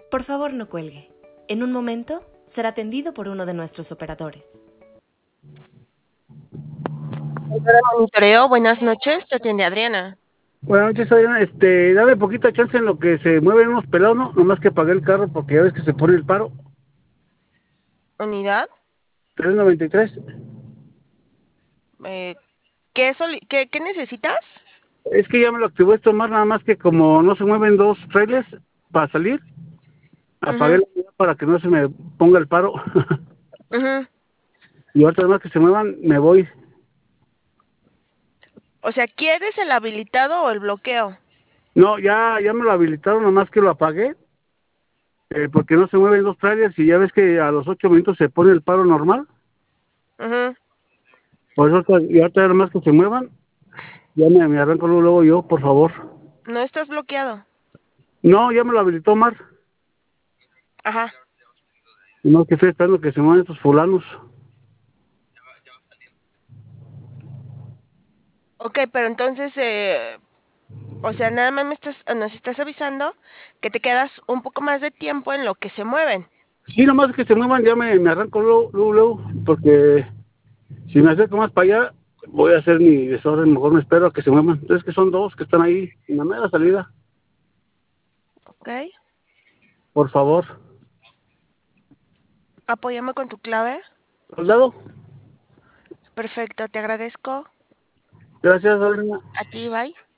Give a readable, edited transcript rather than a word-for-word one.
Por favor, no cuelgue. En un momento será atendido por uno de nuestros operadores. Monitoreo, buenas noches, te atiende Adriana. Buenas noches, Adriana. Dame poquita chance en lo que se mueven unos pelados, ¿no? Nomás que pagué el carro porque ya ves que se pone el paro. ¿Unidad? 393. ¿Qué necesitas? Es que ya me lo activó esto más, nada más que como no se mueven dos trailers para salir, apagué Ujú, la unidad para que no se me ponga el paro. ujú. Y ahorita más que se muevan, me voy. O sea, ¿quieres el habilitado o el bloqueo? No, ya me lo habilitaron, nomás que lo apagué, porque no se mueven dos trailers y ya ves que a los 8 minutos se pone el paro normal. Ujú. Por eso, y ahorita nada más que se muevan, ya me arranco luego yo, por favor. No estás bloqueado. No, ya me lo habilitó Mar. Ajá. No, que estoy esperando que se muevan estos fulanos. Ok, pero entonces, o sea, nada más nos estás avisando que te quedas un poco más de tiempo en lo que se mueven. Sí, nomás que se muevan, ya me arranco luego, porque si me acerco más para allá, voy a hacer mi desorden, mejor me espero a que se muevan. Entonces que son dos que están ahí en la mera salida. Ok. Por favor. Apóyame con tu clave. Soldado, Perfecto, te agradezco. gracias, Adriana. A ti, bye.